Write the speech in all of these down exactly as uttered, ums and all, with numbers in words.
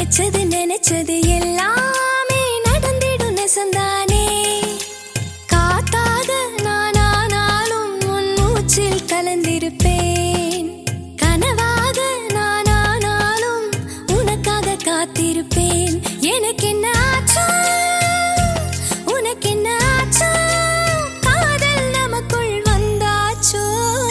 நினைச்சது நினைச்சது எல்லாமே நடந்திடும் நெசந்தானே. காத்தாக நானானாலும் உன் மூச்சில் கலந்திருப்பேன். கனவாக நானானாலும் உனக்காக காத்திருப்பேன். எனக்கு என்ன ஆச்சோ உனக்கு என்ன ஆச்சோ காதல் நமக்குள் வந்தாச்சோ.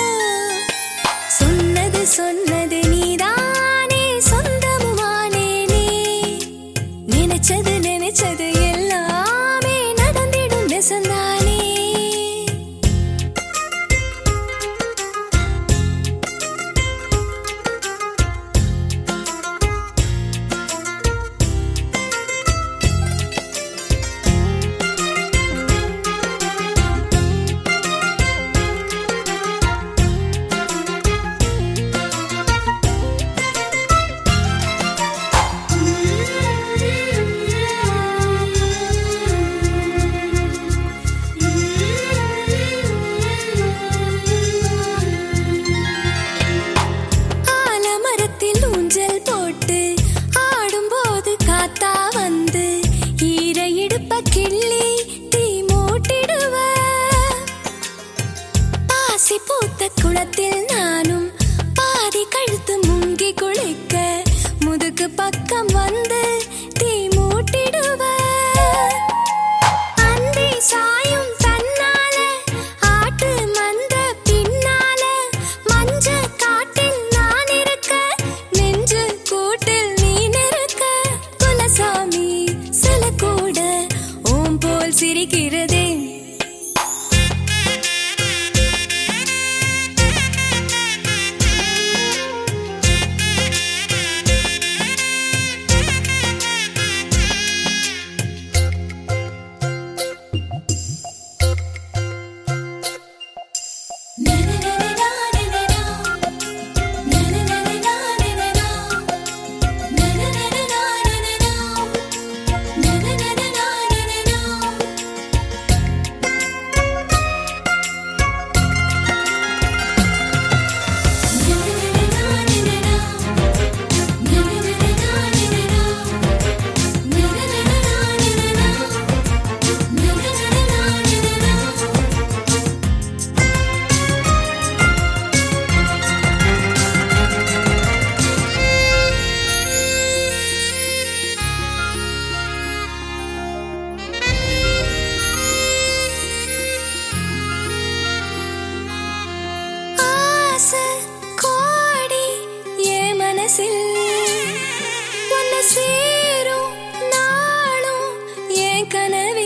சொன்னது சொன்னது நீதானே சொந்தமுமானேனே. நினைச்சது நினைச்சது எல்லாமே நடந்திடும் நெசந்தானே. குளத்தில் நானும் பாதி கழுத்து முங்கி குளிக்க முதுகு பக்கம் வந்து தீ மூட்டிடுவ. அந்தி சாயும் தன்னால ஆட்டு மந்த பின்னால மஞ்ச காட்டில் நான் இருக்க நெஞ்சு கூட்டில் நீ நிற்க. குலசாமி சில கூட ஓம் போல் சிரிக்கிறதே. கோடி ஏ மனசில் உன்னை சேரும் நாளும் என் கனவில்